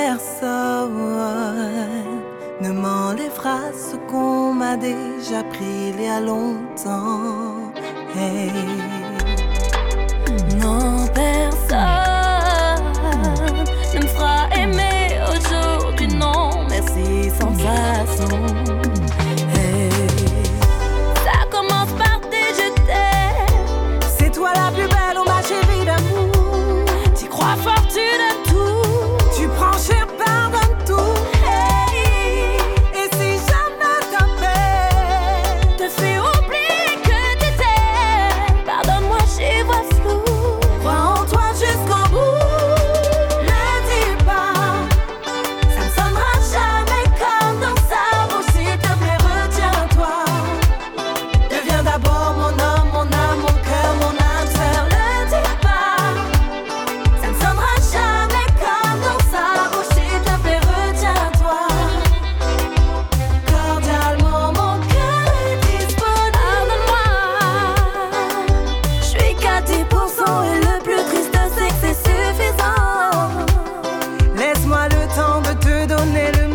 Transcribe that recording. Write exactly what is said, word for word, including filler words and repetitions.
personne ne m'enlèvera ce qu'on m'a déjà pris il y a longtemps. Hey. Non, personne ne me fera aimer aujourd'hui, non, merci, sans façon. Hey. Ça commence par des je t'aime. C'est toi la plus belle, oh ma chérie d'amour. Tu crois fort, tu donnes tout. Tu prends cher, pardonne tout. Hey. Et si jamais ta paix te fait oublier que t'étais, pardonne-moi, j'y vois flou. crois en toi jusqu'au bout. Ne dis pas, ça ne sonnera jamais comme dans sa bouche. S'il te plaît, retiens-toi. Deviens d'abord mon homme, mon âme, mon cœur, mon âme sœur. Ne dis pas, ça ne sonnera jamais comme dans sa bouche. S'il te plaît, retiens-toi. Cordialement, mon cœur est disponible. Pardonne-moi, je suis qu'à dix pour cent et le plus triste c'est que c'est suffisant. Laisse-moi le temps de te donner le